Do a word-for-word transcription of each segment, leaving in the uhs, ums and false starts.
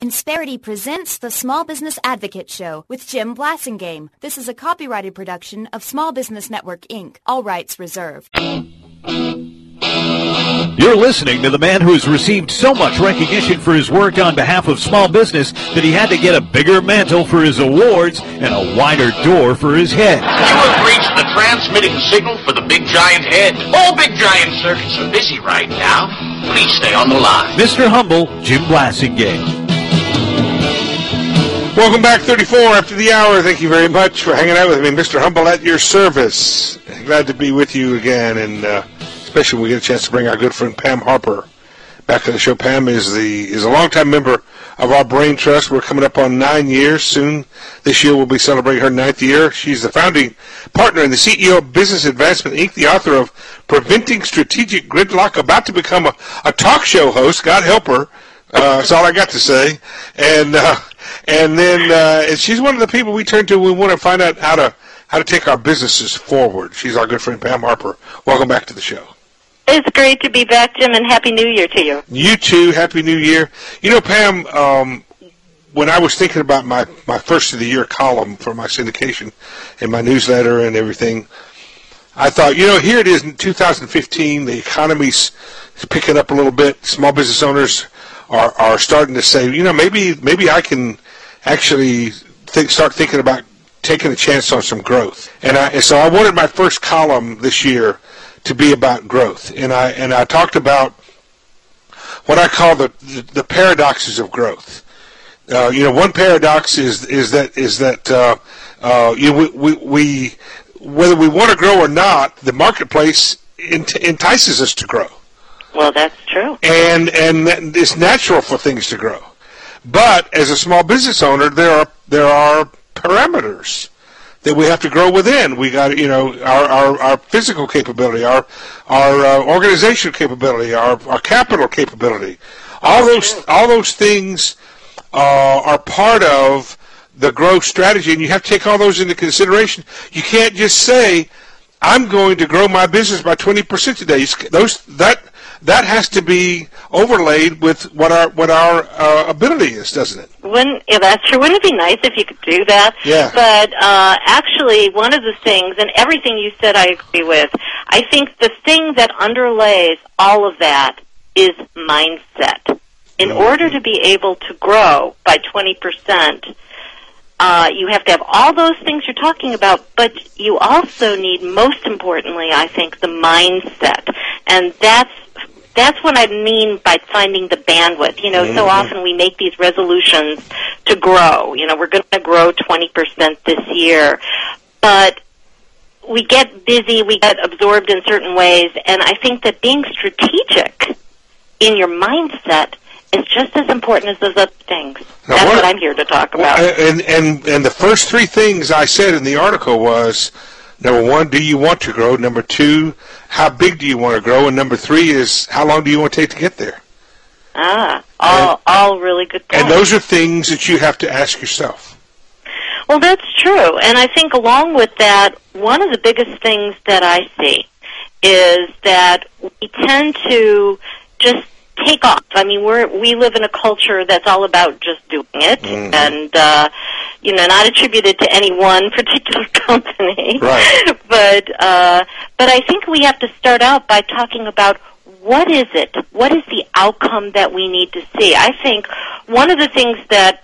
Insperity presents the Small Business Advocate Show with Jim Blasingame. This is a copyrighted production of Small Business Network, Incorporated. All rights reserved. You're listening to the man who's received so much recognition for his work on behalf of small business that he had to get a bigger mantle for his awards and a wider door for his head. You have reached the transmitting signal for the Big Giant Head. All Big Giant circuits are busy right now. Please stay on the line. Mister Humble, Jim Blasingame. Welcome back, thirty-four after the hour. Thank you very much for hanging out with me. Mister Humble at your service. Glad to be with you again, and uh, especially when we get a chance to bring our good friend Pam Harper back to the show. Pam is the is a longtime member of our Brain Trust. We're coming up on nine years soon. This year we'll be celebrating her ninth year. She's the founding partner and the C E O of Business Advancement, Incorporated, the author of Preventing Strategic Gridlock, about to become a, a talk show host. God help her. Uh, that's all I got to say. And uh, and then uh, and she's one of the people we turn to when we want to find out how to how to take our businesses forward. She's our good friend Pam Harper. Welcome back to the show. It's great to be back, Jim, and Happy New Year to you. You too. Happy New Year. You know, Pam, um, when I was thinking about my, my first of the year column for my syndication and my newsletter and everything, I thought, you know, here it is in two thousand fifteen. The economy's picking up a little bit. Small business owners are, are starting to say, you know, maybe maybe I can actually think, start thinking about taking a chance on some growth. And, I, and so I wanted my first column this year to be about growth, and I and I talked about what I call the the, the paradoxes of growth. Uh, you know, one paradox is is that is that uh, uh, you know, we, we we whether we want to grow or not, the marketplace ent- entices us to grow. Well, that's true, and and it's natural for things to grow. But as a small business owner, there are there are parameters that we have to grow within. We got, you know, our, our, our physical capability, our our uh, organizational capability, our, our capital capability. All those all those things uh, are part of the growth strategy, and you have to take all those into consideration. You can't just say, "I'm going to grow my business by twenty percent today." Those that that has to be overlaid with what our what our uh, ability is, doesn't it? Wouldn't, yeah, that's true. Wouldn't it be nice if you could do that? Yeah. But uh, actually, one of the things, and everything you said I agree with, I think the thing that underlays all of that is mindset. In Mm-hmm. order to be able to grow by twenty percent, uh, you have to have all those things you're talking about, but you also need, most importantly, I think, the mindset. And that's That's what I mean by finding the bandwidth. You know, mm-hmm. so often we make these resolutions to grow. You know, we're going to grow twenty percent this year. But we get busy, we get absorbed in certain ways, and I think that being strategic in your mindset is just as important as those other things. Now, That's what, what I'm here to talk about. Well, and, and, and the first three things I said in the article was, number one, do you want to grow? Number two, how big do you want to grow? And number three is, how long do you want to take to get there? Ah, all, and, all really good points. And those are things that you have to ask yourself. Well, that's true. And I think along with that, one of the biggest things that I see is that we tend to just take off. I mean, we're, we live in a culture that's all about just doing it, mm-hmm. and, uh, you know, not attributed to any one particular company. Right. But, uh, but I think we have to start out by talking about what is it? What is the outcome that we need to see? I think one of the things that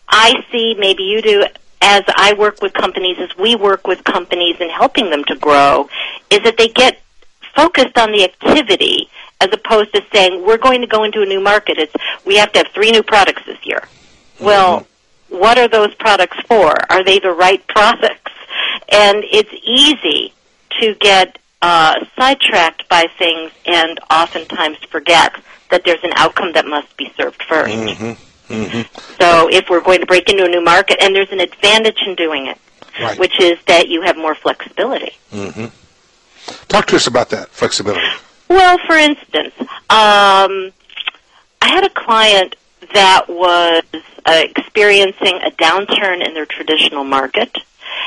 I see, maybe you do, as I work with companies, as we work with companies in helping them to grow, is that they get focused on the activity as opposed to saying, we're going to go into a new market. It's, we have to have three new products this year. Mm-hmm. Well, what are those products for? Are they the right products? And it's easy to get uh, sidetracked by things and oftentimes forget that there's an outcome that must be served first. Mm-hmm. Mm-hmm. So if we're going to break into a new market, and there's an advantage in doing it, right. which is that you have more flexibility. Mm-hmm. Talk to us about that, flexibility. Well, for instance, um, I had a client that was uh, experiencing a downturn in their traditional market,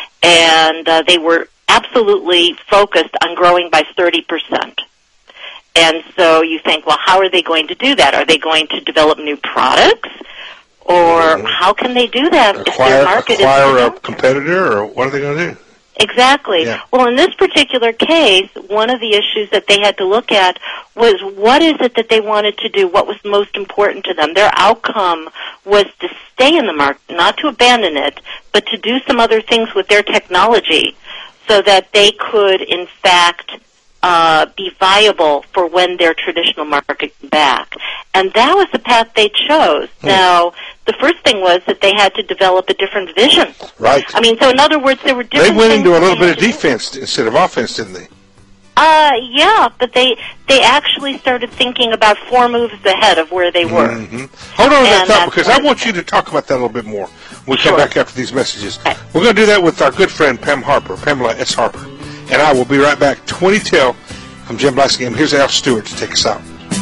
and uh, they were absolutely focused on growing by thirty percent. And so you think, well, how are they going to do that? Are they going to develop new products? Or Mhm. how can they do that if Acquire, their market acquire is a competitor, or what are they going to do? Exactly. Yeah. Well, in this particular case, one of the issues that they had to look at was what is it that they wanted to do, what was most important to them. Their outcome was to stay in the market, not to abandon it, but to do some other things with their technology so that they could, in fact, uh, be viable for when their traditional market came back. And that was the path they chose. Hmm. Now, the first thing was that they had to develop a different vision. Right. I mean, so in other words, there were They different went things into a that little they bit of had to do. defense instead of offense, didn't they? Uh, yeah, but they they actually started thinking about four moves ahead of where they were. Mm-hmm. Hold on to that And thought, that's because what- I want you to talk about that a little bit more. We'll Sure. come back after these messages. Okay. We're going to do that with our good friend Pam Harper, Pamela S. Harper. And I will be right back. twenty till. I'm Jim Blasingame. Here's Al Stewart to take us out.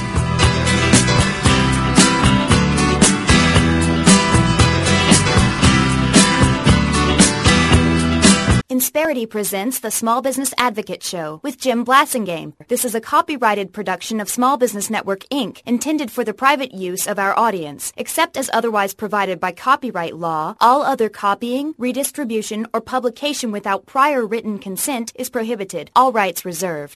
Insperity presents the Small Business Advocate Show with Jim Blasingame. This is a copyrighted production of Small Business Network, Incorporated, intended for the private use of our audience. Except as otherwise provided by copyright law, all other copying, redistribution, or publication without prior written consent is prohibited. All rights reserved.